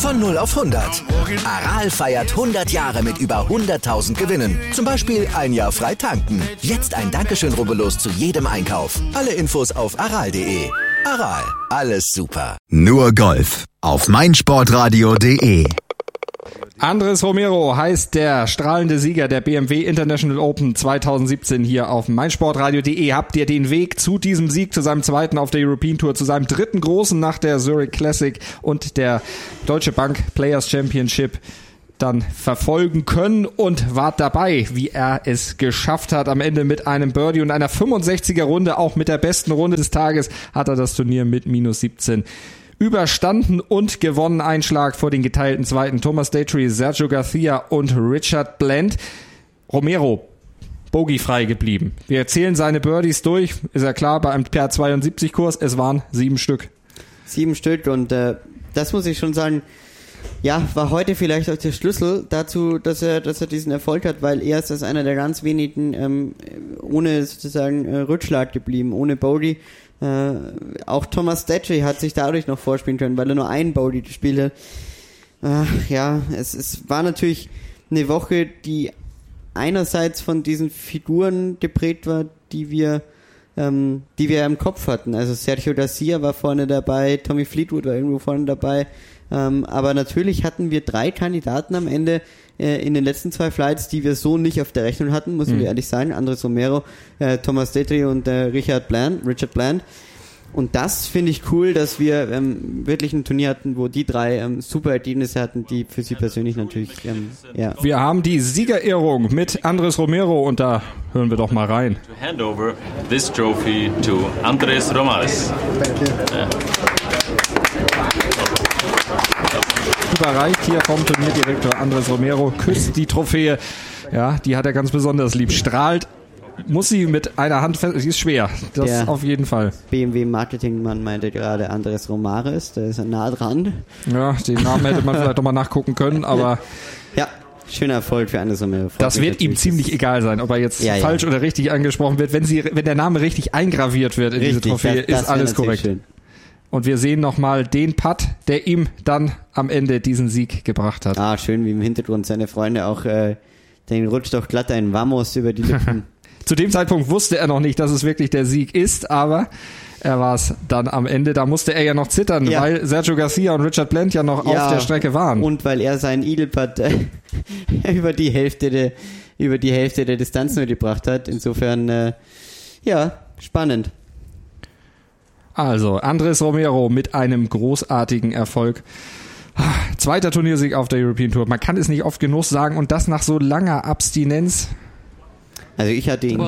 Von 0 auf 100. Aral feiert 100 Jahre mit über 100.000 Gewinnen. Zum Beispiel ein Jahr frei tanken. Jetzt ein Dankeschön, rubbellos zu jedem Einkauf. Alle Infos auf aral.de. Aral, alles super. Nur Golf auf meinsportradio.de. Andres Romero heißt der strahlende Sieger der BMW International Open 2017 hier auf meinsportradio.de. Habt ihr den Weg zu diesem Sieg, zu seinem zweiten auf der European Tour, zu seinem dritten großen nach der Zurich Classic und der Deutsche Bank Players Championship dann verfolgen können und wart dabei, wie er es geschafft hat. Am Ende mit einem Birdie und einer 65er Runde, auch mit der besten Runde des Tages, hat er das Turnier mit minus 17 überstanden und gewonnen. Einschlag vor den geteilten Zweiten. Thomas Daytree, Sergio Garcia und Richard Bland. Romero, bogiefrei geblieben. Wir erzählen seine Birdies durch. Ist ja klar, bei einem per 72 Kurs, es waren 7 Stück. 7 Stück und das muss ich schon sagen, ja, war heute vielleicht auch der Schlüssel dazu, dass er diesen Erfolg hat, weil er ist als einer der ganz wenigen ohne sozusagen Rückschlag geblieben, ohne Bogey. Auch Thomas Daytree hat sich dadurch noch vorspielen können, weil er nur einen Bogey gespielt hat. Ja, es war natürlich eine Woche, die einerseits von diesen Figuren geprägt war, die wir im Kopf hatten. Also Sergio Garcia war vorne dabei, Tommy Fleetwood war irgendwo vorne dabei. Aber natürlich hatten wir 3 Kandidaten am Ende in den letzten 2 Flights, die wir so nicht auf der Rechnung hatten, müssen wir ehrlich sagen. Andres Romero, Thomas Daytree und Richard Bland. Und das finde ich cool, dass wir wirklich ein Turnier hatten, wo die 3 super Ergebnisse hatten, die für sie persönlich natürlich, ja. Wir haben die Siegerehrung mit Andres Romero und da hören wir doch mal rein. To hand over this trophy to Andres Romares. Überreicht hier vom Turnierdirektor Andres Romero, küsst die Trophäe. Ja, die hat er ganz besonders lieb. Strahlt, muss sie mit einer Hand fest, sie ist schwer, das Der auf jeden Fall. BMW-Marketingmann meinte gerade Andres Romares, der ist nah dran. Ja, den Namen hätte man vielleicht nochmal nachgucken können, aber ja, schöner Erfolg für Andres Romero. das wird ihm ziemlich egal sein, ob er jetzt falsch oder richtig angesprochen wird. Wenn der Name richtig eingraviert wird in diese Trophäe, ist alles korrekt. Schön. Und wir sehen nochmal den Putt, der ihm dann am Ende diesen Sieg gebracht hat. Schön, wie im Hintergrund seine Freunde auch, den rutscht doch glatt ein Vamos über die Lippen. Zu dem Zeitpunkt wusste er noch nicht, dass es wirklich der Sieg ist, aber er war es dann am Ende. Da musste er ja noch zittern, weil Sergio Garcia und Richard Bland ja noch auf der Strecke waren. Und weil er seinen Eagle-Putt über die Hälfte der Distanz nur gebracht hat. Insofern, spannend. Also, Andres Romero mit einem großartigen Erfolg. 2. Turniersieg auf der European Tour. Man kann es nicht oft genug sagen und das nach so langer Abstinenz. Also ich hatte ihn,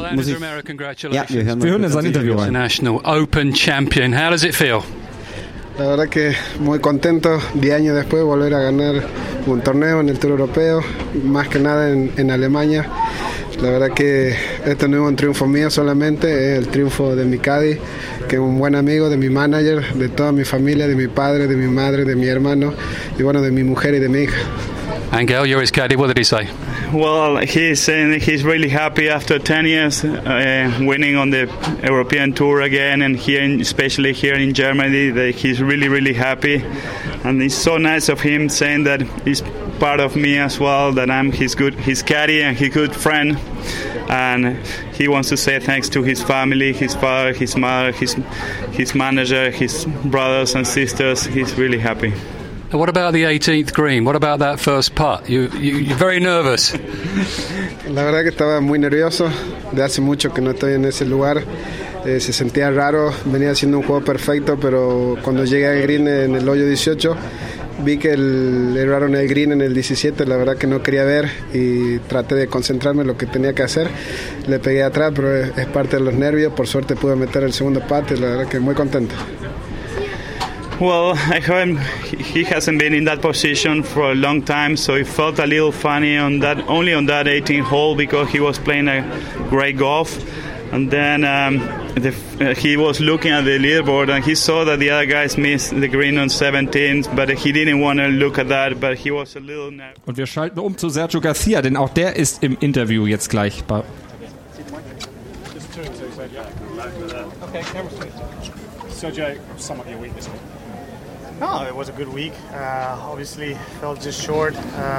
wir hören in sein Interview rein. International Open Champion. How does it feel? La verdad que muy contento, 10 años después volver a ganar un torneo en el Tour Europeo, más que nada en Alemania. La verdad que esto no es un triunfo mío solamente, es el triunfo de mi caddy, que es un buen amigo, de mi manager, de toda mi familia, de mi padre, de mi madre, de mi hermano y bueno, de mi mujer y de mi hija. Angel, you're his caddy. What did he say? Well, he's saying he's really happy after 10 years winning on the European Tour again, and especially here in Germany, that he's really, really happy. And it's so nice of him saying that he's part of me as well, that I'm his caddy and his good friend. And he wants to say thanks to his family, his father, his mother, his manager, his brothers and sisters. He's really happy. What about the 18th green? What about that first putt? You're very nervous. La verdad que estaba muy nervioso. De hace mucho que no estoy en ese lugar. Se sentía raro. Venía haciendo un juego perfecto, pero cuando llegué al green en el hoyo 18, vi que erraron el green en el 17. La verdad que no quería ver y traté de concentrarme en lo que tenía que hacer. Le pegué atrás, pero es parte de los nervios. Por suerte pude meter el segundo putt y la verdad que muy contento. Well, he hasn't been in that position for a long time, so it felt a little funny only on that 18th hole, because he was playing a great golf. And then he was looking at the leaderboard and he saw that the other guys missed the green on 17, but he didn't want to look at that, but he was a little nervous. Und wir schalten um zu Sergio Garcia, denn auch der ist im Interview jetzt gleich bei. Okay, Sergio, sum up your weakness. No, it was a good week. Obviously, felt just short.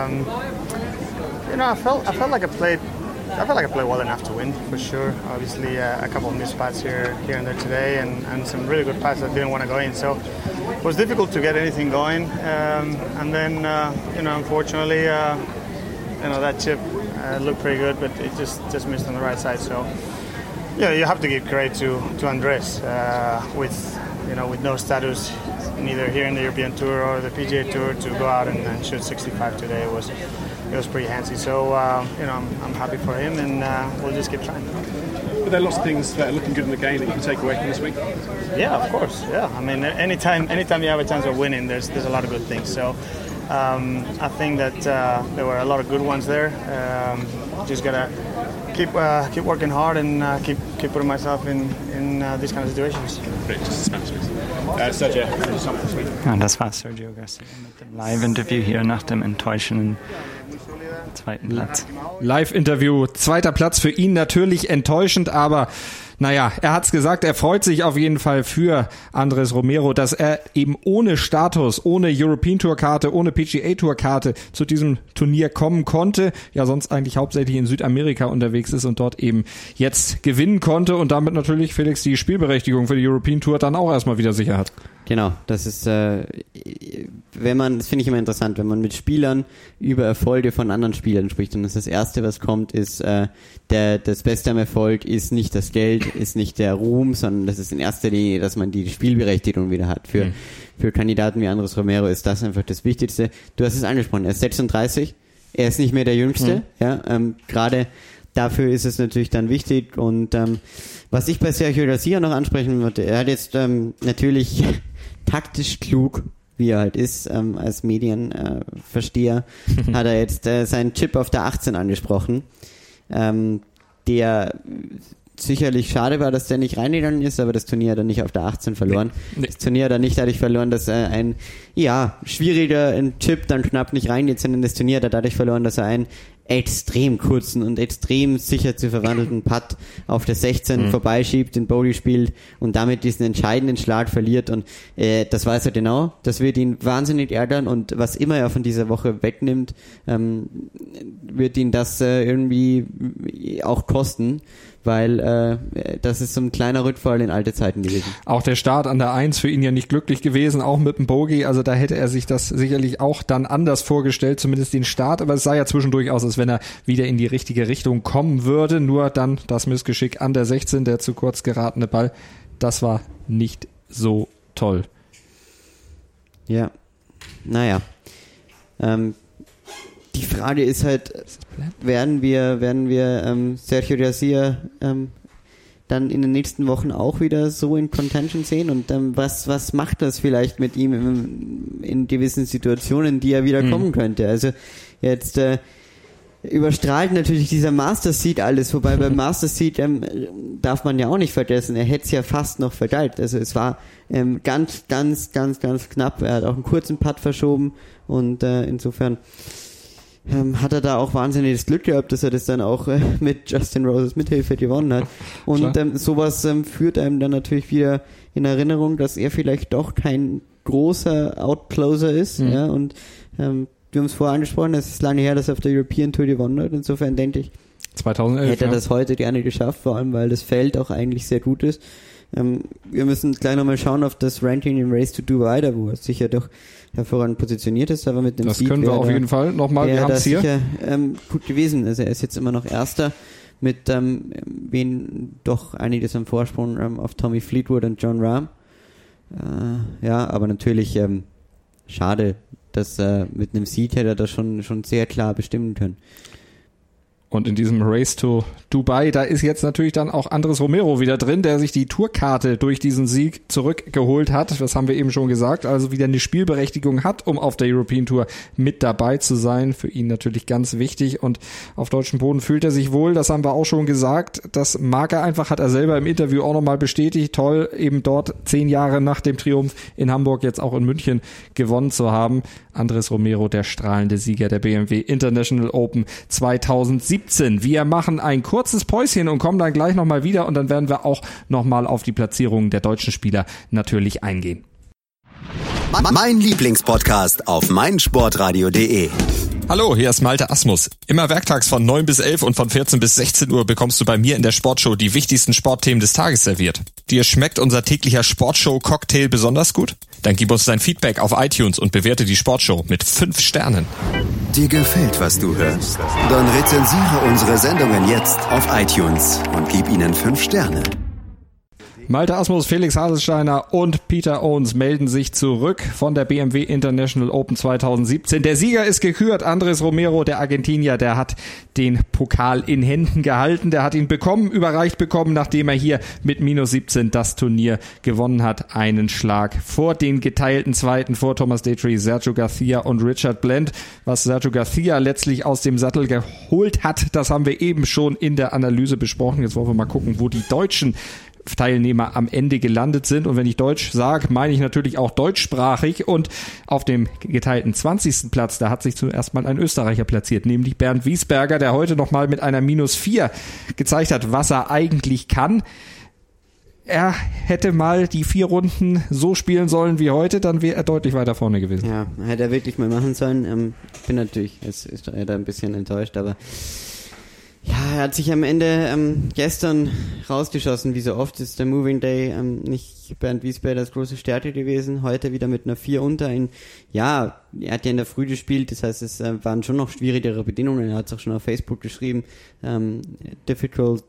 I felt like I played well enough to win, for sure. Obviously, a couple of missed pats here and there today, and some really good pats that didn't want to go in. So it was difficult to get anything going. And then, unfortunately, that chip looked pretty good, but it just missed on the right side. So, yeah, you have to give credit to Andres with no status, neither here in the European Tour or the PGA Tour, to go out and shoot 65 today. It was pretty handsy. So, I'm happy for him, and we'll just keep trying. But there are lots of things that are looking good in the game that you can take away from this week? Yeah, of course. Yeah, I mean, anytime you have a chance of winning, there's a lot of good things. So, I think that there were a lot of good ones there. Just gotta keep working hard and keep putting myself in these kind of situations. Sergio, ja, das war Sergio Garcia mit dem Live-Interview hier nach dem enttäuschenden zweiten Platz. Live-Interview, zweiter Platz für ihn natürlich enttäuschend, aber naja, er hat's gesagt, er freut sich auf jeden Fall für Andres Romero, dass er eben ohne Status, ohne European Tour Karte, ohne PGA Tour Karte zu diesem Turnier kommen konnte, ja sonst eigentlich hauptsächlich in Südamerika unterwegs ist und dort eben jetzt gewinnen konnte und damit natürlich Felix die Spielberechtigung für die European Tour dann auch erstmal wieder sicher hat. Genau, das ist, das finde ich immer interessant, wenn man mit Spielern über Erfolge von anderen Spielern spricht, und das Erste, was kommt, ist, das Beste am Erfolg ist nicht das Geld, ist nicht der Ruhm, sondern das ist in erster Linie, dass man die Spielberechtigung wieder hat. Für Kandidaten wie Andres Romero ist das einfach das Wichtigste. Du hast es angesprochen, er ist 36, er ist nicht mehr der Jüngste, gerade dafür ist es natürlich dann wichtig, und was ich bei Sergio Garcia noch ansprechen würde, er hat jetzt natürlich taktisch klug, wie er halt ist, als Medienversteher, hat er jetzt seinen Chip auf der 18 angesprochen, der sicherlich schade war, dass der nicht reingegangen ist, aber das Turnier hat er nicht auf der 18 verloren. Nee. Das Turnier hat er nicht dadurch verloren, dass er ein schwieriger Chip dann knapp nicht reingeht, sondern das Turnier hat er dadurch verloren, dass er einen extrem kurzen und extrem sicher zu verwandelten Putt auf der 16 vorbeischiebt, den Bogey spielt und damit diesen entscheidenden Schlag verliert, und das weiß er genau, das wird ihn wahnsinnig ärgern, und was immer er von dieser Woche wegnimmt, wird ihn das irgendwie auch kosten, weil das ist so ein kleiner Rückfall in alte Zeiten gewesen. Auch der Start an der 1 für ihn ja nicht glücklich gewesen, auch mit dem Bogey, also da hätte er sich das sicherlich auch dann anders vorgestellt, zumindest den Start, aber es sah ja zwischendurch aus, als wenn er wieder in die richtige Richtung kommen würde, nur dann das Missgeschick an der 16, der zu kurz geratene Ball, das war nicht so toll. Ja, naja. Die Frage ist halt, werden wir Sergio Garcia dann in den nächsten Wochen auch wieder so in Contention sehen, und was macht das vielleicht mit ihm in gewissen Situationen, die er wieder kommen könnte? Also jetzt überstrahlt natürlich dieser Master Seed alles, wobei beim Master Seed darf man ja auch nicht vergessen, er hätte es ja fast noch verteilt. Also es war ganz, ganz, ganz, ganz knapp. Er hat auch einen kurzen Putt verschoben, und insofern hat er da auch wahnsinniges Glück gehabt, dass er das dann auch mit Justin Roses Mithilfe gewonnen hat. Und sowas führt einem dann natürlich wieder in Erinnerung, dass er vielleicht doch kein großer Outcloser ist. Ja, und wir haben es vorher angesprochen, es ist lange her, dass er auf der European Tour gewonnen hat. Insofern denke ich, 2011, hätte er das heute gerne geschafft, vor allem weil das Feld auch eigentlich sehr gut ist. Wir müssen gleich nochmal schauen auf das Ranking im Race to Dubai, da wo er sicher doch hervorragend positioniert ist, aber mit dem das Sieg können wir auf jeden Fall nochmal, wir haben es hier. Sicher gut gewesen. Also er ist jetzt immer noch Erster mit wen doch einiges am Vorsprung auf Tommy Fleetwood und John Rahm. Aber natürlich schade, dass mit einem Sieg hätte er das schon sehr klar bestimmen können. Und in diesem Race to Dubai, da ist jetzt natürlich dann auch Andres Romero wieder drin, der sich die Tourkarte durch diesen Sieg zurückgeholt hat. Das haben wir eben schon gesagt. Also wieder eine Spielberechtigung hat, um auf der European Tour mit dabei zu sein. Für ihn natürlich ganz wichtig. Und auf deutschem Boden fühlt er sich wohl. Das haben wir auch schon gesagt. Das mag er einfach, hat er selber im Interview auch nochmal bestätigt. Toll, eben dort 10 Jahre nach dem Triumph in Hamburg, jetzt auch in München gewonnen zu haben. Andres Romero, der strahlende Sieger der BMW International Open 2017. Wir machen ein kurzes Päuschen und kommen dann gleich nochmal wieder, und dann werden wir auch nochmal auf die Platzierungen der deutschen Spieler natürlich eingehen. Mein Lieblingspodcast auf meinsportradio.de. Hallo, hier ist Malte Asmus. Immer werktags von 9 bis 11 und von 14 bis 16 Uhr bekommst du bei mir in der Sportshow die wichtigsten Sportthemen des Tages serviert. Dir schmeckt unser täglicher Sportshow-Cocktail besonders gut? Dann gib uns dein Feedback auf iTunes und bewerte die Sportshow mit 5 Sternen. Dir gefällt, was du hörst? Dann rezensiere unsere Sendungen jetzt auf iTunes und gib ihnen 5 Sterne. Malte Asmus, Felix Haselsteiner und Peter Owens melden sich zurück von der BMW International Open 2017. Der Sieger ist gekürt. Andrés Romero, der Argentinier, der hat den Pokal in Händen gehalten. Der hat ihn überreicht bekommen, nachdem er hier mit minus 17 das Turnier gewonnen hat. Einen Schlag vor den geteilten Zweiten, vor Thomas Detry, Sergio Garcia und Richard Bland. Was Sergio Garcia letztlich aus dem Sattel geholt hat, das haben wir eben schon in der Analyse besprochen. Jetzt wollen wir mal gucken, wo die deutschen Teilnehmer am Ende gelandet sind. Und wenn ich Deutsch sage, meine ich natürlich auch deutschsprachig. Und auf dem geteilten 20. Platz, da hat sich zuerst mal ein Österreicher platziert, nämlich Bernd Wiesberger, der heute nochmal mit einer minus 4 gezeigt hat, was er eigentlich kann. Er hätte mal die 4 Runden so spielen sollen wie heute, dann wäre er deutlich weiter vorne gewesen. Ja, hätte er wirklich mal machen sollen. Ich bin natürlich jetzt ist er da ein bisschen enttäuscht, aber ja, er hat sich am Ende gestern rausgeschossen, wie so oft ist der Moving Day nicht Bernd Wiesberger das große Stärke gewesen, heute wieder mit einer 4 unter ihn. Ja, er hat ja in der Früh gespielt, das heißt, es waren schon noch schwierigere Bedingungen, er hat es auch schon auf Facebook geschrieben, difficult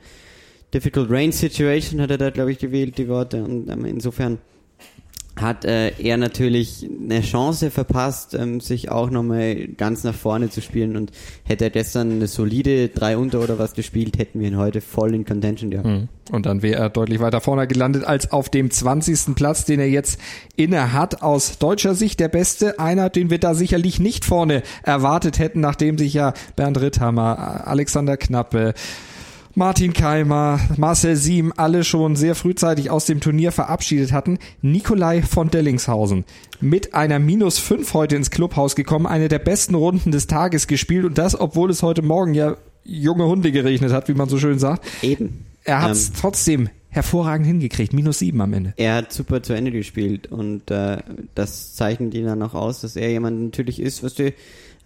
rain situation hat er da, glaube ich, gewählt, die Worte, und insofern hat er natürlich eine Chance verpasst, sich auch nochmal ganz nach vorne zu spielen, und hätte er gestern eine solide 3 unter oder was gespielt, hätten wir ihn heute voll in Contention gehabt. Und dann wäre er deutlich weiter vorne gelandet als auf dem 20. Platz, den er jetzt inne hat. Aus deutscher Sicht der Beste, einer, den wir da sicherlich nicht vorne erwartet hätten, nachdem sich ja Bernd Ritthammer, Alexander Knappe, Martin Keimer, Marcel Siem alle schon sehr frühzeitig aus dem Turnier verabschiedet hatten. Nikolai von Dellingshausen mit einer minus 5 heute ins Clubhaus gekommen, eine der besten Runden des Tages gespielt, und das, obwohl es heute Morgen ja junge Hunde geregnet hat, wie man so schön sagt. Eben. Er hat es trotzdem hervorragend hingekriegt, minus 7 am Ende. Er hat super zu Ende gespielt, und das zeichnet ihn dann auch aus, dass er jemand natürlich ist, was der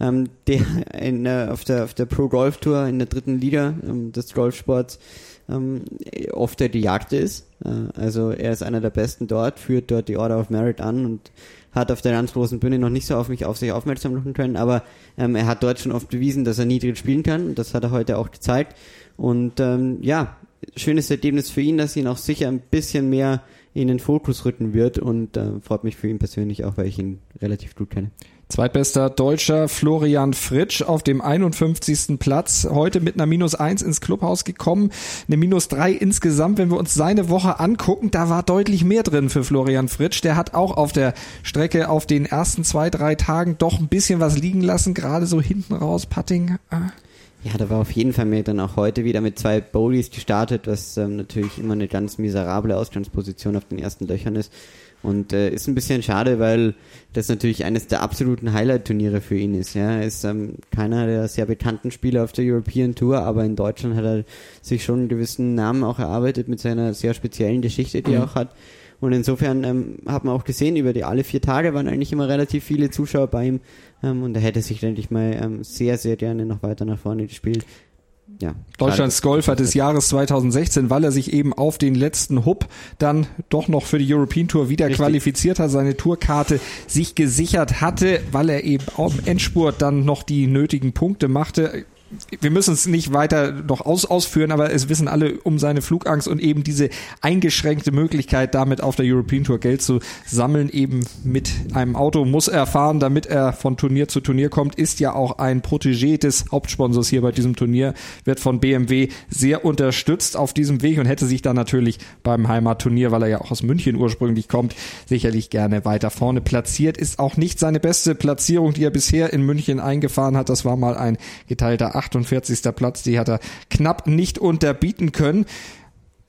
auf der Pro Golf Tour in der 3. Liga des Golfsports oft der Gejagte ist. Also er ist einer der Besten dort, führt dort die Order of Merit an und hat auf der ganz großen Bühne noch nicht so auf sich aufmerksam machen können, aber er hat dort schon oft bewiesen, dass er niedrig spielen kann, und das hat er heute auch gezeigt. Und ja, schönes Ergebnis für ihn, dass ihn auch sicher ein bisschen mehr in den Fokus rücken wird, und freut mich für ihn persönlich auch, weil ich ihn relativ gut kenne. Zweitbester Deutscher Florian Fritsch auf dem 51. Platz, heute mit einer minus 1 ins Clubhaus gekommen, eine minus 3 insgesamt. Wenn wir uns seine Woche angucken, da war deutlich mehr drin für Florian Fritsch. Der hat auch auf der Strecke auf den ersten 2-3 Tagen doch ein bisschen was liegen lassen, gerade so hinten raus, Putting. Ja, da war auf jeden Fall mehr dann auch heute wieder mit 2 Bogies gestartet, was natürlich immer eine ganz miserable Ausgangsposition auf den ersten Löchern ist. Und ist ein bisschen schade, weil das natürlich eines der absoluten Highlight-Turniere für ihn ist. Ja, er ist keiner der sehr bekannten Spieler auf der European Tour, aber in Deutschland hat er sich schon einen gewissen Namen auch erarbeitet mit seiner sehr speziellen Geschichte, die er auch hat. Und insofern hat man auch gesehen, über alle 4 Tage waren eigentlich immer relativ viele Zuschauer bei ihm, und er hätte sich, denke ich mal, sehr, sehr gerne noch weiter nach vorne gespielt. Ja, Deutschlands Golfer des Jahres 2016, weil er sich eben auf den letzten Hub dann doch noch für die European Tour wieder qualifiziert hat, seine Tourkarte sich gesichert hatte, weil er eben auch im Endspurt dann noch die nötigen Punkte machte. Wir müssen es nicht weiter noch ausführen, aber es wissen alle um seine Flugangst und eben diese eingeschränkte Möglichkeit, damit auf der European Tour Geld zu sammeln, eben mit einem Auto muss er fahren, damit er von Turnier zu Turnier kommt, ist ja auch ein Protégé des Hauptsponsors hier bei diesem Turnier, wird von BMW sehr unterstützt auf diesem Weg und hätte sich dann natürlich beim Heimatturnier, weil er ja auch aus München ursprünglich kommt, sicherlich gerne weiter vorne platziert. Ist auch nicht seine beste Platzierung, die er bisher in München eingefahren hat. Das war mal ein geteilter 48. Platz, die hat er knapp nicht unterbieten können.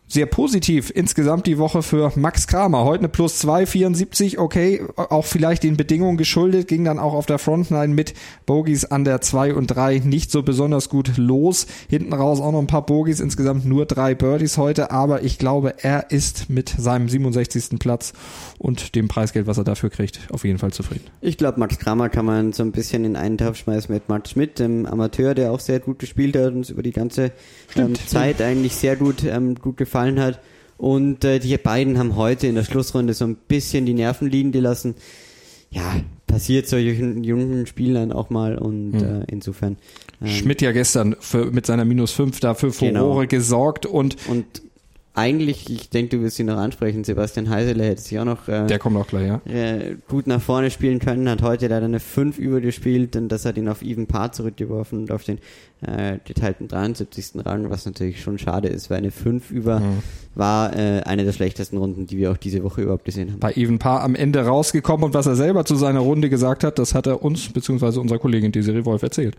sehr positiv insgesamt die Woche für Max Kramer. Heute eine +2, 74, okay, auch vielleicht den Bedingungen geschuldet, ging dann auch auf der Frontline mit Bogies an der 2 und 3 nicht so besonders gut los. Hinten raus auch noch ein paar Bogies, insgesamt nur 3 Birdies heute, aber ich glaube, er ist mit seinem 67. Platz und dem Preisgeld, was er dafür kriegt, auf jeden Fall zufrieden. Ich glaube, Max Kramer kann man so ein bisschen in einen Topf schmeißen mit Matt Schmidt, dem Amateur, der auch sehr gut gespielt hat und uns über die ganze Zeit eigentlich sehr gut gefallen hat. Und die beiden haben heute in der Schlussrunde so ein bisschen die Nerven liegen gelassen. Ja, passiert solchen jungen Spielern auch mal und insofern. Schmidt ja gestern mit seiner -5 dafür Furore gesorgt und eigentlich, ich denke, du wirst ihn noch ansprechen, Sebastian Heisele hätte sich auch noch der kommt auch gleich, ja. Gut nach vorne spielen können, hat heute leider eine 5 übergespielt und das hat ihn auf Even Par zurückgeworfen und auf den geteilten 73. Rang, was natürlich schon schade ist, weil eine 5 über war eine der schlechtesten Runden, die wir auch diese Woche überhaupt gesehen haben. Bei Even Par am Ende rausgekommen und was er selber zu seiner Runde gesagt hat, das hat er uns bzw. unserer Kollegin Desiree Wolf erzählt.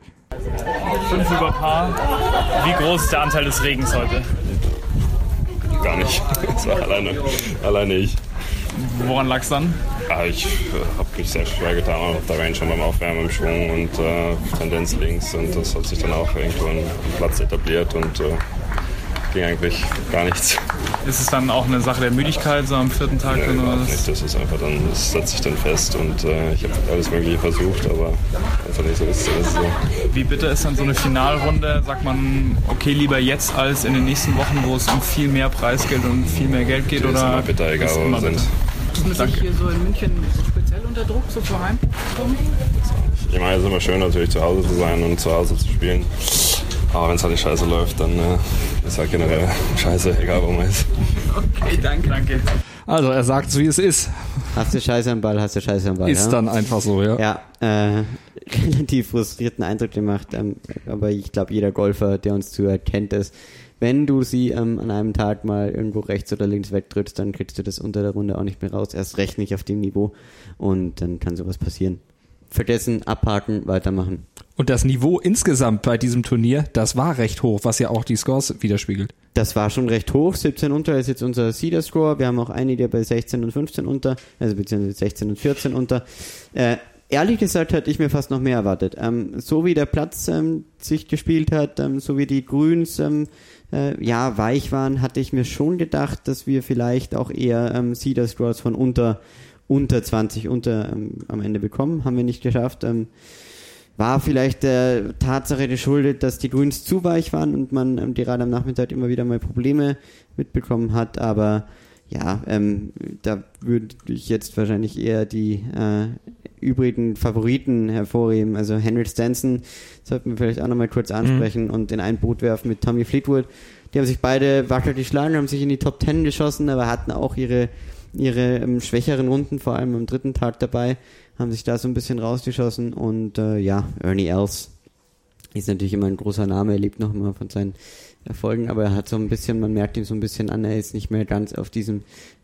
5 über Par. Wie groß ist der Anteil des Regens heute? Gar nicht. Das war alleine ich. Woran lag es dann? Ja, ich habe mich sehr schwer getan auf der Range schon beim Aufwärmen im Schwung und Tendenz links und das hat sich dann auch irgendwo am Platz etabliert und ging eigentlich gar nichts. Ist es dann auch eine Sache der Müdigkeit so am 4. Tag? Nee, überhaupt nicht. Das ist einfach dann, das setzt sich dann fest und ich habe alles Mögliche versucht, aber einfach nicht so ist so. Wie bitter ist dann so eine Finalrunde? Sagt man, okay, lieber jetzt als in den nächsten Wochen, wo es um viel mehr Preisgeld und viel mehr Geld geht? Das ist immer bitter, egal wo wir sind. Ist man sich hier so in München speziell unter Druck, so vor Heimpublikum? Ich meine, es ist immer schön natürlich zu Hause zu sein und zu Hause zu spielen. Aber wenn es halt nicht scheiße läuft, dann ist halt generell scheiße, egal wo man ist. Okay, danke. Also er sagt es, wie es ist. Hast du Scheiße am Ball, hast du Scheiße am Ball. Ist dann einfach so, ja. Ja, relativ frustrierten Eindruck gemacht, aber ich glaube, jeder Golfer, der uns zuhört, kennt es. Wenn du sie an einem Tag mal irgendwo rechts oder links wegtrittst, dann kriegst du das unter der Runde auch nicht mehr raus, erst recht nicht auf dem Niveau und dann kann sowas passieren. Vergessen, abhaken, weitermachen. Und das Niveau insgesamt bei diesem Turnier, das war recht hoch, was ja auch die Scores widerspiegelt. Das war schon recht hoch. 17 unter ist jetzt unser Seeder-Score. Wir haben auch einige bei 16 und 15 unter, also beziehungsweise 16 und 14 unter. Ehrlich gesagt hatte ich mir fast noch mehr erwartet. So wie der Platz sich gespielt hat, so wie die Grüns weich waren, hatte ich mir schon gedacht, dass wir vielleicht auch eher Seeder-Scores von unter 20 am Ende bekommen. Haben wir nicht geschafft. War vielleicht der Tatsache geschuldet, dass die Grüns zu weich waren und man gerade am Nachmittag immer wieder mal Probleme mitbekommen hat, aber ja, da würde ich jetzt wahrscheinlich eher die übrigen Favoriten hervorheben, also Henrik Stenson sollten wir vielleicht auch nochmal kurz ansprechen und in ein Boot werfen mit Tommy Fleetwood. Die haben sich beide wacker geschlagen, haben sich in die Top 10 geschossen, aber hatten auch ihre schwächeren Runden, vor allem am 3. Tag dabei, haben sich da so ein bisschen rausgeschossen und Ernie Els ist natürlich immer ein großer Name, er lebt noch immer von seinen Erfolgen, aber er hat so ein bisschen, man merkt ihm so ein bisschen an, er ist nicht mehr ganz auf diesem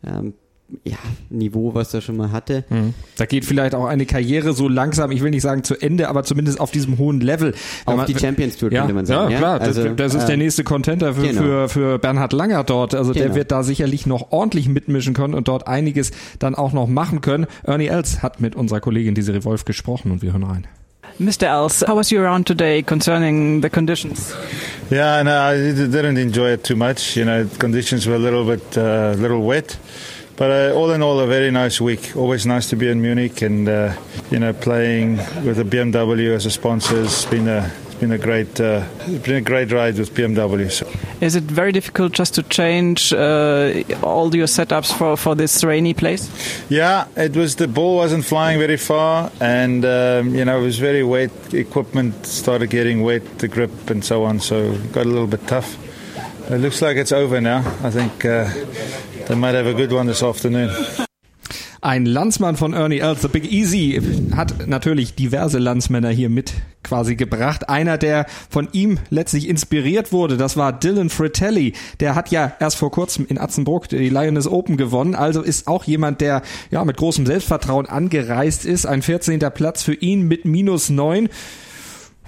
Niveau, was er schon mal hatte. Da geht vielleicht auch eine Karriere so langsam, ich will nicht sagen zu Ende, aber zumindest auf diesem hohen Level. Auf die Champions Tour, könnte man sagen. Ja, klar, also, das ist der nächste Contender für Bernhard Langer dort. Also der wird da sicherlich noch ordentlich mitmischen können und dort einiges dann auch noch machen können. Ernie Els hat mit unserer Kollegin Desiree Wolf gesprochen und wir hören rein. Mr. Els, how was your round today concerning the conditions? Yeah, no, I didn't enjoy it too much. You know, conditions were a little wet. But all in all, a very nice week. Always nice to be in Munich and, playing with the BMW as a sponsor has been a great ride with BMW. So. Is it very difficult just to change all your setups for this rainy place? Yeah, the ball wasn't flying very far and, it was very wet. Equipment started getting wet, the grip and so on, so it got a little bit tough. It looks like it's over now. I think they might have a good one this afternoon. Ein Landsmann von Ernie Els, The Big Easy, hat natürlich diverse Landsmänner hier mit quasi gebracht. Einer, der von ihm letztlich inspiriert wurde, das war Dylan Fratelli. Der hat ja erst vor kurzem in Atzenbruck die Lioness Open gewonnen, also ist auch jemand, der mit großem Selbstvertrauen angereist ist. Ein 14. Platz für ihn mit -9.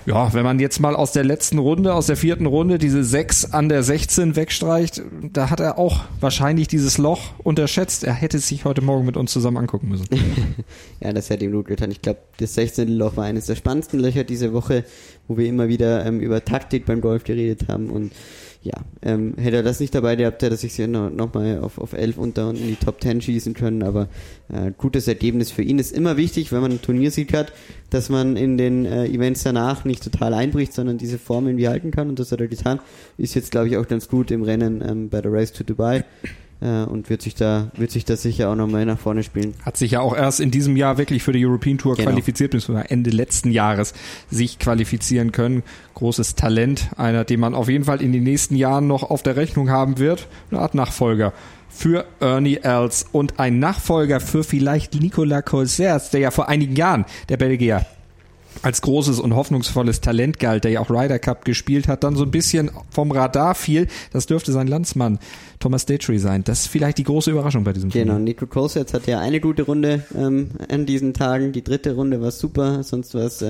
Ja, wenn man jetzt mal aus der letzten Runde, aus der 4. Runde, diese 6 an der 16 wegstreicht, da hat er auch wahrscheinlich dieses Loch unterschätzt. Er hätte es sich heute Morgen mit uns zusammen angucken müssen. Ja, das hätte ihm gut getan. Ich glaube, das 16. Loch war eines der spannendsten Löcher diese Woche, wo wir immer wieder über Taktik beim Golf geredet haben. Und ja, hätte er das nicht dabei gehabt, hätte er sich noch mal auf 11 unter und in die Top 10 schießen können, aber gutes Ergebnis für ihn. Ist immer wichtig, wenn man einen Turniersieg hat, dass man in den Events danach nicht total einbricht, sondern diese Form irgendwie halten kann, und das hat er getan. Ist jetzt, glaube ich, auch ganz gut im Rennen bei der Race to Dubai. Und wird sich da sicher auch nochmal nach vorne spielen. Hat sich ja auch erst in diesem Jahr wirklich für die European Tour qualifiziert, bis Ende letzten Jahres sich qualifizieren können. Großes Talent, einer, den man auf jeden Fall in den nächsten Jahren noch auf der Rechnung haben wird. Eine Art Nachfolger für Ernie Els und ein Nachfolger für vielleicht Nicolas Colsaerts, der ja vor einigen Jahren, der Belgier, als großes und hoffnungsvolles Talent galt, der ja auch Ryder Cup gespielt hat, dann so ein bisschen vom Radar fiel. Das dürfte sein Landsmann Thomas Detry sein. Das ist vielleicht die große Überraschung bei diesem Turnier. Genau, Nico Colsaerts hat ja eine gute Runde an diesen Tagen. Die 3. Runde war super, sonst war es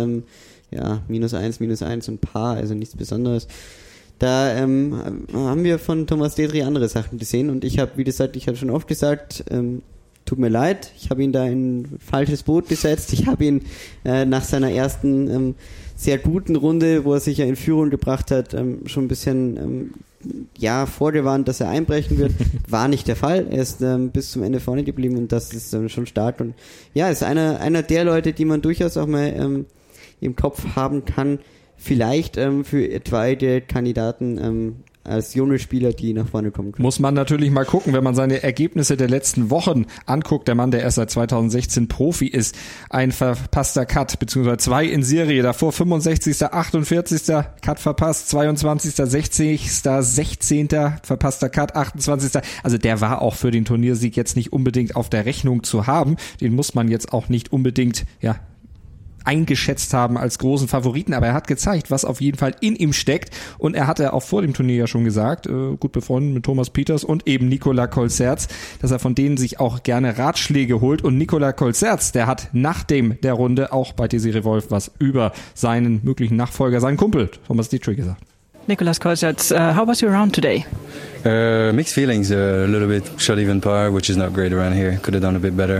-1 und Paar, also nichts Besonderes. Da haben wir von Thomas Detry andere Sachen gesehen, und ich habe, wie gesagt, ich habe schon oft gesagt, tut mir leid, ich habe ihn da in ein falsches Boot gesetzt. Ich habe ihn nach seiner ersten sehr guten Runde, wo er sich ja in Führung gebracht hat, schon ein bisschen vorgewarnt, dass er einbrechen wird. War nicht der Fall. Er ist bis zum Ende vorne geblieben, und das ist schon stark. Und ja, ist einer der Leute, die man durchaus auch mal im Kopf haben kann, vielleicht für etwaige Kandidaten als junge Spieler, die nach vorne kommen können. Muss man natürlich mal gucken, wenn man seine Ergebnisse der letzten Wochen anguckt. Der Mann, der erst seit 2016 Profi ist, ein verpasster Cut, beziehungsweise 2 in Serie. Davor 65., 48. Cut verpasst, 22., 60., 16. verpasster Cut, 28. Also der war auch für den Turniersieg jetzt nicht unbedingt auf der Rechnung zu haben. Den muss man jetzt auch nicht unbedingt, eingeschätzt haben als großen Favoriten, aber er hat gezeigt, was auf jeden Fall in ihm steckt, und er hatte auch vor dem Turnier ja schon gesagt, gut befreundet mit Thomas Pieters und eben Nicolas Colsaerts, dass er von denen sich auch gerne Ratschläge holt, und Nicolas Colsaerts, der hat nach der Runde auch bei Desiree Wolf was über seinen möglichen Nachfolger, seinen Kumpel Thomas Detry gesagt. Nicolas Colsaerts, how was your round today? Mixed feelings, a little bit shot even par, which is not great around here. Could have done a bit better.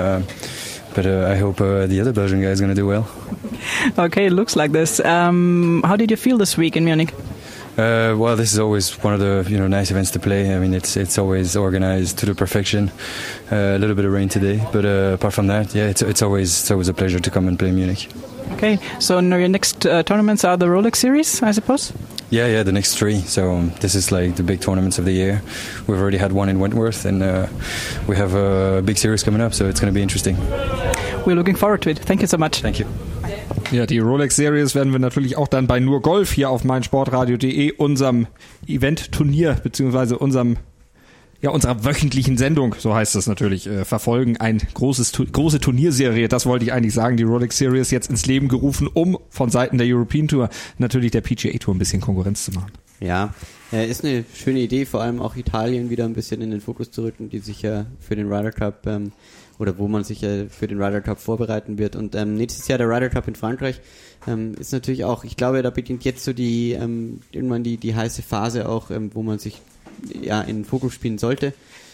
But I hope the other Belgian guy is going to do well. Okay, it looks like this. How did you feel this week in Munich? Well, this is always one of the nice events to play. I mean, it's always organized to the perfection. A little bit of rain today, but apart from that, yeah, it's always a pleasure to come and play Munich. Okay, so your next tournaments are the Rolex Series, I suppose? Yeah, the next 3. So this is like the big tournaments of the year. We've already had one in Wentworth, and we have a big series coming up, so it's going to be interesting. We're looking forward to it. Thank you so much. Thank you. Ja, die Rolex Series werden wir natürlich auch dann bei Nur Golf hier auf meinsportradio.de, unserem Event-Turnier, beziehungsweise unserer wöchentlichen Sendung, so heißt es natürlich, verfolgen. Eine große Turnierserie, das wollte ich eigentlich sagen, die Rolex Series jetzt ins Leben gerufen, um von Seiten der European Tour natürlich der PGA Tour ein bisschen Konkurrenz zu machen. Ja, ist eine schöne Idee, vor allem auch Italien wieder ein bisschen in den Fokus zu rücken, die sich ja für den Ryder Cup oder wo man sich ja für den Ryder Cup vorbereiten wird. Und nächstes Jahr der Ryder Cup in Frankreich ist natürlich auch, ich glaube, da beginnt jetzt so irgendwann die heiße Phase auch, wo man sich in den Fokus spielen sollte.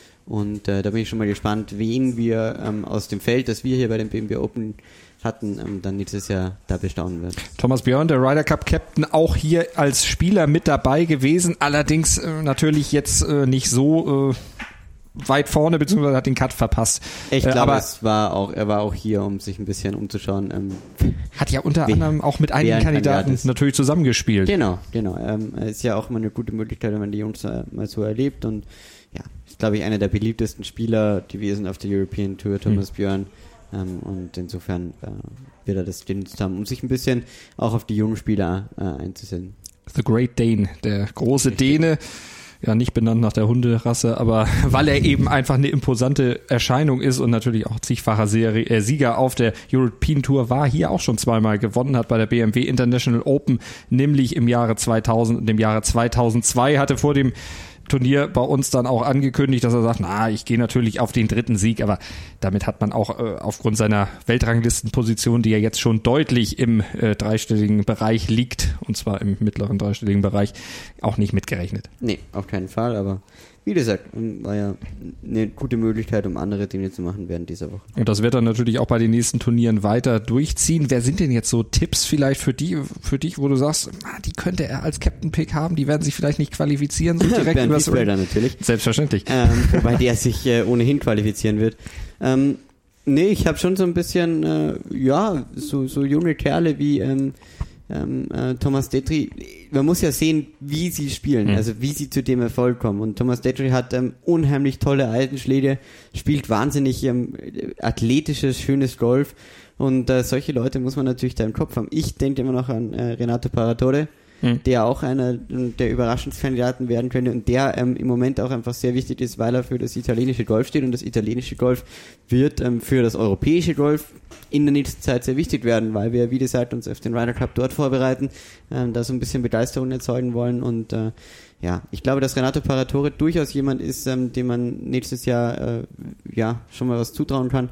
Und da bin ich schon mal gespannt, wen wir aus dem Feld, das wir hier bei dem BMW Open hatten, dann nächstes Jahr da bestaunen werden. Thomas Björn, der Ryder Cup Captain, auch hier als Spieler mit dabei gewesen, allerdings natürlich jetzt nicht so weit vorne, beziehungsweise hat den Cut verpasst. Ich glaube, er war auch hier, um sich ein bisschen umzuschauen. Hat ja unter anderem auch mit einigen Kandidaten natürlich zusammengespielt. Genau. Ist ja auch immer eine gute Möglichkeit, wenn man die Jungs mal so erlebt, und ja, ist, glaube ich, einer der beliebtesten Spieler gewesen auf der European Tour, Thomas Björn. Und insofern wird er das genutzt haben, um sich ein bisschen auch auf die jungen Spieler einzusehen. The Great Dane, der große Däne. Ja, nicht benannt nach der Hunderasse, aber weil er eben einfach eine imposante Erscheinung ist und natürlich auch zigfacher Sieger auf der European Tour war, hier auch schon zweimal gewonnen hat bei der BMW International Open, nämlich im Jahre 2000 und im Jahre 2002, hatte vor dem Turnier bei uns dann auch angekündigt, dass er sagt, ich gehe natürlich auf den 3. Sieg, aber damit hat man auch aufgrund seiner Weltranglistenposition, die ja jetzt schon deutlich im dreistelligen Bereich liegt, und zwar im mittleren dreistelligen Bereich, auch nicht mitgerechnet. Nee, auf keinen Fall, aber wie gesagt, war ja eine gute Möglichkeit, um andere Dinge zu machen während dieser Woche. Und das wird dann natürlich auch bei den nächsten Turnieren weiter durchziehen. Wer sind denn jetzt so Tipps vielleicht für dich, wo du sagst, die könnte er als Captain-Pick haben, die werden sich vielleicht nicht qualifizieren, so direkt Bernd Wiesfelder natürlich. Selbstverständlich. Wobei der sich ohnehin qualifizieren wird. Nee, ich habe schon so ein bisschen, so junge Kerle wie Thomas Detry. Man muss ja sehen, wie sie spielen, also wie sie zu dem Erfolg kommen. Und Thomas Detry hat unheimlich tolle Altenschläge, spielt wahnsinnig athletisches, schönes Golf. Und solche Leute muss man natürlich da im Kopf haben. Ich denke immer noch an Renato Paratore, der auch einer der Überraschungskandidaten werden könnte und der im Moment auch einfach sehr wichtig ist, weil er für das italienische Golf steht, und das italienische Golf wird für das europäische Golf in der nächsten Zeit sehr wichtig werden, weil wir, wie gesagt, uns auf den Ryder Cup dort vorbereiten, da so ein bisschen Begeisterung erzeugen wollen, und ich glaube, dass Renato Paratore durchaus jemand ist, dem man nächstes Jahr schon mal was zutrauen kann,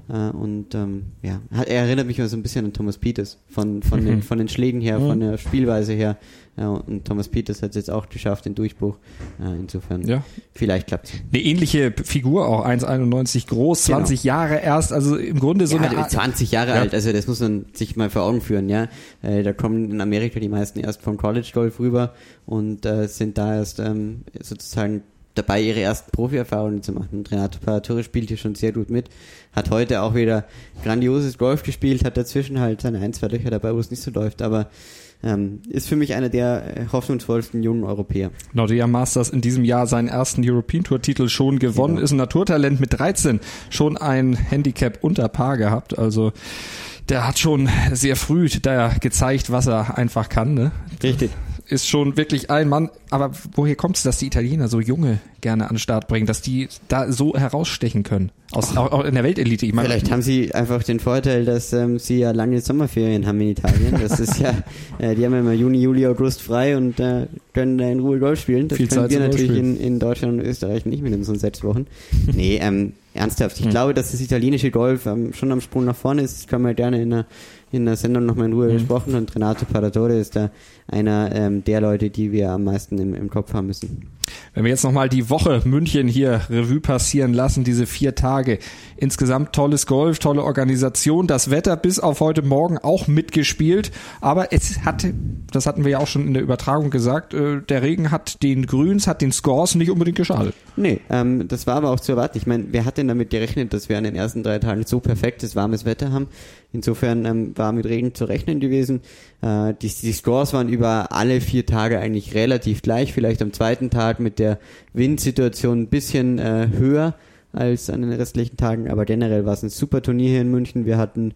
er erinnert mich mal so ein bisschen an Thomas Pieters von den Schlägen her, von der Spielweise her, und Thomas Pieters hat es jetzt auch geschafft, den Durchbruch, insofern vielleicht klappt's. Eine ähnliche Figur auch, 1,91 groß, 20 Jahre erst, also im Grunde so eine Art... 20 Jahre alt, also das muss man sich mal vor Augen führen, da kommen in Amerika die meisten erst vom College Golf rüber und sind da erst sozusagen dabei, ihre ersten Profi-Erfahrungen zu machen. Und Renato Paratore spielt hier schon sehr gut mit, hat heute auch wieder grandioses Golf gespielt, hat dazwischen halt seine 1-2 Löcher dabei, wo es nicht so läuft, aber ist für mich einer der hoffnungsvollsten jungen Europäer. Nordea Masters in diesem Jahr seinen ersten European Tour Titel schon gewonnen, ist ein Naturtalent, mit 13 schon ein Handicap unter Par gehabt, also der hat schon sehr früh da gezeigt, was er einfach kann, ne? Richtig. Ist schon wirklich ein Mann, aber woher kommt es, dass die Italiener so Junge gerne an den Start bringen, dass die da so herausstechen können? Auch in der Weltelite. Ich meine, vielleicht haben sie einfach den Vorteil, dass sie ja lange Sommerferien haben in Italien. Das ist ja, die haben ja immer Juni, Juli, August frei und können da in Ruhe Golf spielen. Das können wir natürlich in Deutschland und Österreich nicht mit unseren 6 Wochen. Nee, ernsthaft. Ich glaube, dass das italienische Golf schon am Sprung nach vorne ist. Das können wir gerne in der Sendung nochmal in Ruhe besprochen, und Renato Paratore ist da einer der Leute, die wir am meisten im Kopf haben müssen. Wenn wir jetzt nochmal die Woche München hier Revue passieren lassen, diese 4 Tage, insgesamt tolles Golf, tolle Organisation, das Wetter bis auf heute Morgen auch mitgespielt, aber das hatten wir ja auch schon in der Übertragung gesagt, der Regen hat den Grüns, hat den Scores nicht unbedingt geschadet. Nee, das war aber auch zu erwarten. Ich meine, wer hat denn damit gerechnet, dass wir an den ersten 3 Tagen so perfektes, warmes Wetter haben? Insofern war mit Regen zu rechnen gewesen. Die Scores waren über alle 4 Tage eigentlich relativ gleich, vielleicht am zweiten Tag mit der Windsituation ein bisschen höher als an den restlichen Tagen, aber generell war es ein super Turnier hier in München. Wir haben,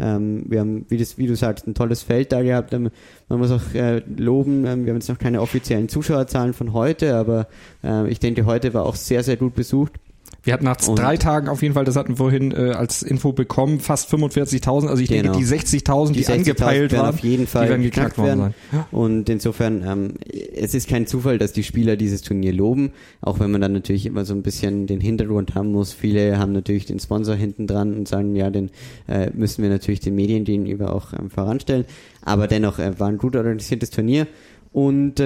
wie du sagst, ein tolles Feld da gehabt. Man muss auch loben, wir haben jetzt noch keine offiziellen Zuschauerzahlen von heute, aber ich denke, heute war auch sehr, sehr gut besucht. Wir hatten nach 3 Tagen auf jeden Fall, das hatten wir vorhin als Info bekommen, fast 45.000. Also ich denke, die 60.000, die angepeilt waren, auf jeden Fall die werden geknackt worden sein. Ja. Und insofern, es ist kein Zufall, dass die Spieler dieses Turnier loben, auch wenn man dann natürlich immer so ein bisschen den Hintergrund haben muss. Viele haben natürlich den Sponsor hinten dran und sagen, ja, den müssen wir natürlich den Medien gegenüber auch voranstellen. Aber dennoch war ein gut organisiertes Turnier. Und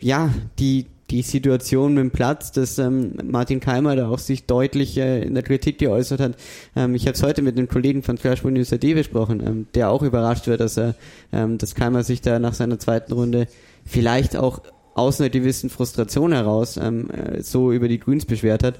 die Situation mit dem Platz, dass Martin Keimer da auch sich deutlich in der Kritik geäußert hat. Ich habe es heute mit einem Kollegen von Sky Sport News AD besprochen, der auch überrascht wird, dass Keimer sich da nach seiner zweiten Runde vielleicht auch aus einer gewissen Frustration heraus so über die Grüns beschwert hat.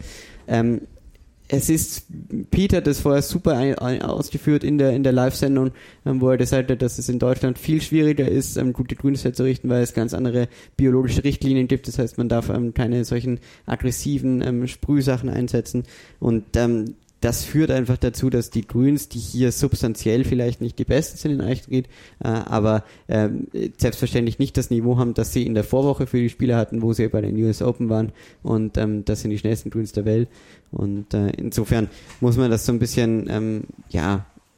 Es ist, Peter hat das vorher super ausgeführt in der Live-Sendung, wo er gesagt hat, dass es in Deutschland viel schwieriger ist, gute Grüns herzurichten, weil es ganz andere biologische Richtlinien gibt. Das heißt, man darf keine solchen aggressiven Sprühsachen einsetzen. Und das führt einfach dazu, dass die Grüns, die hier substanziell vielleicht nicht die besten sind in Eichstätt, aber selbstverständlich nicht das Niveau haben, das sie in der Vorwoche für die Spieler hatten, wo sie bei den US Open waren, und das sind die schnellsten Grüns der Welt. Und insofern muss man das so ein bisschen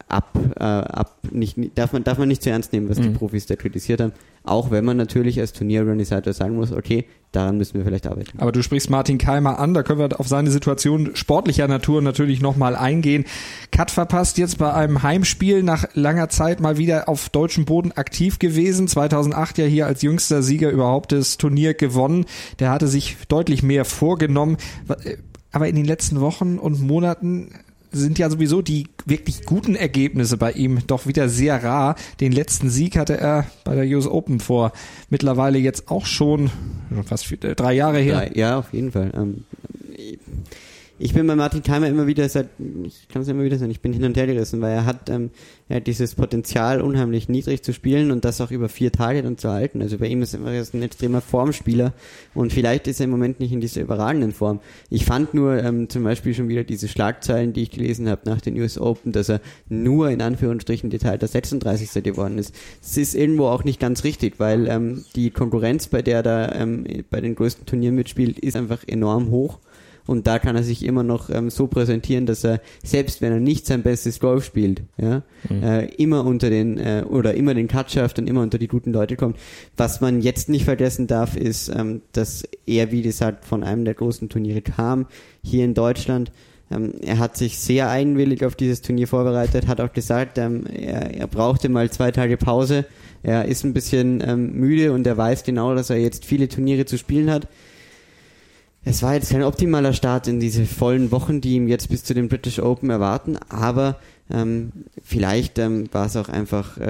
darf man nicht zu ernst nehmen, was die Profis da kritisiert haben. Auch wenn man natürlich als Turnierorganisator sagen muss, okay, daran müssen wir vielleicht arbeiten. Aber du sprichst Martin Keimer an, da können wir auf seine Situation sportlicher Natur natürlich nochmal eingehen. Cut verpasst jetzt bei einem Heimspiel, nach langer Zeit mal wieder auf deutschem Boden aktiv gewesen. 2008 ja hier als jüngster Sieger überhaupt das Turnier gewonnen. Der hatte sich deutlich mehr vorgenommen. Aber in den letzten Wochen und Monaten sind ja sowieso die wirklich guten Ergebnisse bei ihm doch wieder sehr rar. Den letzten Sieg hatte er bei der US Open vor mittlerweile jetzt auch schon fast 3 Jahre her. Ja, auf jeden Fall. Ich bin bei Martin Keimer immer wieder sagen, ich bin hin und her gerissen, weil er hat dieses Potenzial, unheimlich niedrig zu spielen und das auch über 4 Tage dann zu halten. Also bei ihm ist er ein extremer Formspieler und vielleicht ist er im Moment nicht in dieser überragenden Form. Ich fand nur zum Beispiel schon wieder diese Schlagzeilen, die ich gelesen habe nach den US Open, dass er nur in Anführungsstrichen geteilter 36. geworden ist. Es ist irgendwo auch nicht ganz richtig, weil die Konkurrenz, bei der er da bei den größten Turnieren mitspielt, ist einfach enorm hoch. Und da kann er sich immer noch so präsentieren, dass er, selbst wenn er nicht sein bestes Golf spielt, immer unter immer den Cut schafft und immer unter die guten Leute kommt. Was man jetzt nicht vergessen darf, ist, dass er, wie gesagt, von einem der großen Turniere kam, hier in Deutschland. Er hat sich sehr eigenwillig auf dieses Turnier vorbereitet, hat auch gesagt, er brauchte mal 2 Tage Pause. Er ist ein bisschen müde und er weiß genau, dass er jetzt viele Turniere zu spielen hat. Es war jetzt kein optimaler Start in diese vollen Wochen, die ihm jetzt bis zu den British Open erwarten, aber vielleicht war es auch einfach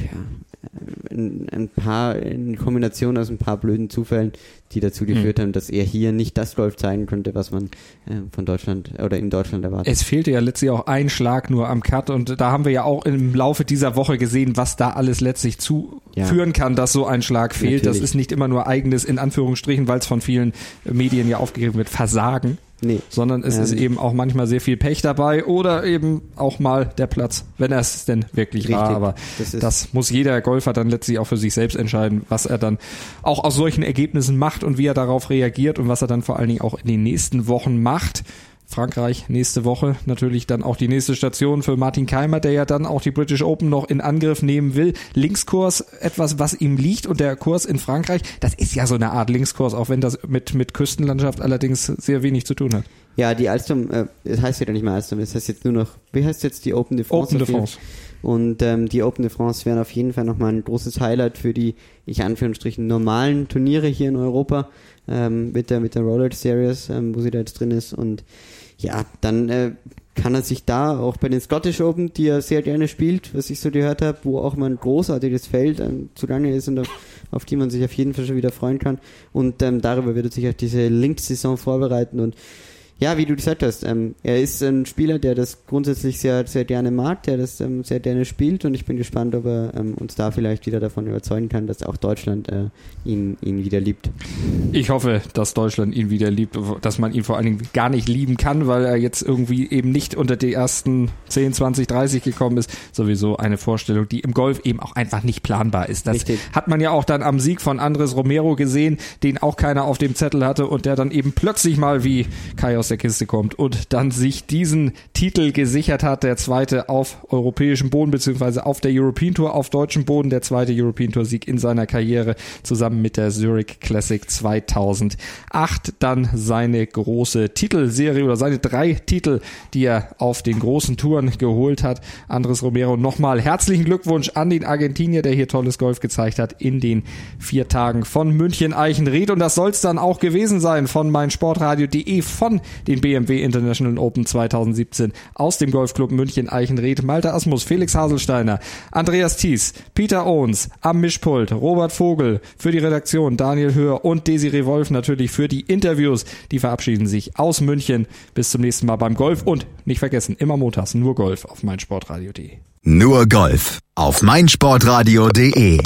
eine Kombination aus ein paar blöden Zufällen, die dazu geführt haben, dass er hier nicht das Golf zeigen konnte, was man von Deutschland oder in Deutschland erwartet. Es fehlte ja letztlich auch ein Schlag nur am Cut und da haben wir ja auch im Laufe dieser Woche gesehen, was da alles letztlich führen kann, dass so ein Schlag fehlt. Natürlich. Das ist nicht immer nur eigenes, in Anführungsstrichen, weil es von vielen Medien ja aufgegriffen wird, Versagen. Nee. Sondern es ist eben auch manchmal sehr viel Pech dabei oder eben auch mal der Platz, wenn er es denn wirklich war. Aber das muss jeder Golfer dann letztlich auch für sich selbst entscheiden, was er dann auch aus solchen Ergebnissen macht und wie er darauf reagiert und was er dann vor allen Dingen auch in den nächsten Wochen macht. Frankreich nächste Woche natürlich dann auch die nächste Station für Martin Keimer, der ja dann auch die British Open noch in Angriff nehmen will. Linkskurs, etwas, was ihm liegt und der Kurs in Frankreich, das ist ja so eine Art Linkskurs, auch wenn das mit Küstenlandschaft allerdings sehr wenig zu tun hat. Ja, die Alstom, das heißt ja nicht mehr Alstom, das heißt jetzt nur noch, wie heißt jetzt die Open de France? Open de France. Und die Open de France wären auf jeden Fall nochmal ein großes Highlight für die, ich Anführungsstrichen, normalen Turniere hier in Europa, mit der Rolex Series, wo sie da jetzt drin ist. Und ja, dann kann er sich da auch bei den Scottish Open, die er sehr gerne spielt, was ich so gehört habe, wo auch mal ein großartiges Feld zugange ist und auf die man sich auf jeden Fall schon wieder freuen kann. Und darüber wird er sich auf diese Link-Saison vorbereiten. Und ja, wie du gesagt hast, er ist ein Spieler, der das grundsätzlich sehr, sehr gerne mag, der das sehr gerne spielt und ich bin gespannt, ob er uns da vielleicht wieder davon überzeugen kann, dass auch Deutschland ihn wieder liebt. Ich hoffe, dass Deutschland ihn wieder liebt, dass man ihn vor allen Dingen gar nicht lieben kann, weil er jetzt irgendwie eben nicht unter die ersten 10, 20, 30 gekommen ist. Sowieso eine Vorstellung, die im Golf eben auch einfach nicht planbar ist. Das Richtig. Hat man ja auch dann am Sieg von Andres Romero gesehen, den auch keiner auf dem Zettel hatte und der dann eben plötzlich mal wie Kai aus der Kiste kommt und dann sich diesen Titel gesichert hat, der zweite auf europäischem Boden beziehungsweise auf der European Tour auf deutschem Boden, der zweite European Tour Sieg in seiner Karriere zusammen mit der Zurich Classic 2008, dann seine große Titelserie oder seine 3 Titel, die er auf den großen Touren geholt hat. Andres Romero, nochmal herzlichen Glückwunsch an den Argentinier, der hier tolles Golf gezeigt hat in den 4 Tagen von München-Eichenried und das soll es dann auch gewesen sein von meinsportradio.de von den BMW International Open 2017 aus dem Golfclub München-Eichenried. Malte Asmus, Felix Haselsteiner, Andreas Thies, Peter Owens am Mischpult, Robert Vogel für die Redaktion, Daniel Höhr und Desiree Wolf natürlich für die Interviews. Die verabschieden sich aus München. Bis zum nächsten Mal beim Golf und nicht vergessen, immer montags nur Golf auf meinsportradio.de. Nur Golf auf meinsportradio.de.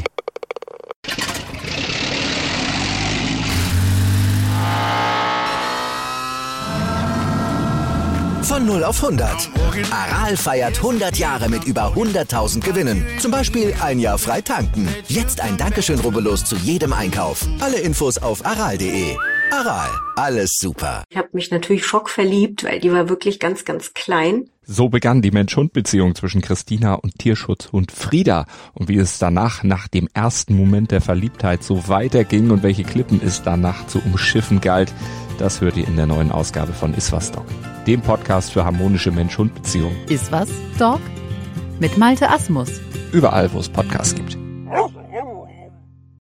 Von 0 auf 100. Aral feiert 100 Jahre mit über 100.000 Gewinnen. Zum Beispiel ein Jahr frei tanken. Jetzt ein Dankeschön, rubbellos zu jedem Einkauf. Alle Infos auf aral.de. Aral, alles super. Ich habe mich natürlich schockverliebt, weil die war wirklich ganz, ganz klein. So begann die Mensch-Hund-Beziehung zwischen Christina und Tierschutzhund Frieda. Und wie es danach, nach dem ersten Moment der Verliebtheit, so weiterging und welche Klippen es danach zu umschiffen galt, das hört ihr in der neuen Ausgabe von Iswas Dog, dem Podcast für harmonische Mensch-Hund-Beziehungen. Iswas Dog? Mit Malte Asmus. Überall, wo es Podcasts gibt.